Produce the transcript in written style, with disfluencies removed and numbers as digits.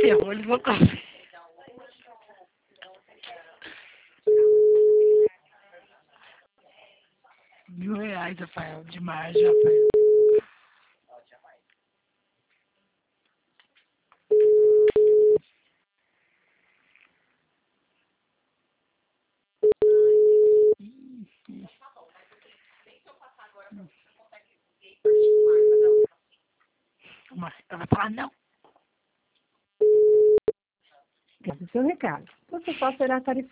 ferrou, eles vão comer. R$ 1.000, Rafael. Demais, Rafael. Ela vai falar não. Esse é o seu recado. Você só será tarifado.